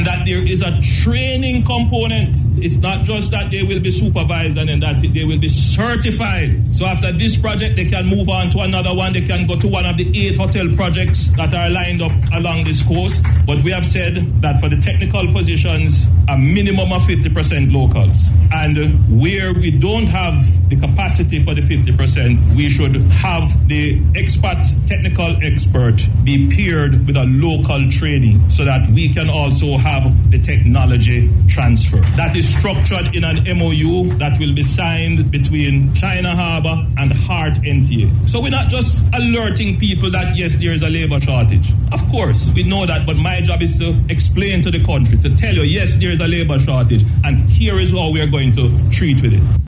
and that there is a training component. It's not just that they will be supervised and then that's it. They will be certified. So after this project, they can move on to another one. They can go to one of the 8 hotel projects that are lined up along this coast. But we have said that for the technical positions, a minimum of 50% locals. And where we don't have the capacity for the 50%, we should have the technical expert be paired with a local training so that we can also have the technology transfer. That is structured in an MOU that will be signed between China Harbour and Heart NTA. So we're not just alerting people that, yes, there is a labor shortage. Of course, we know that, but my job is to explain to the country, to tell you, yes, there is a labor shortage, and here is how we are going to treat with it.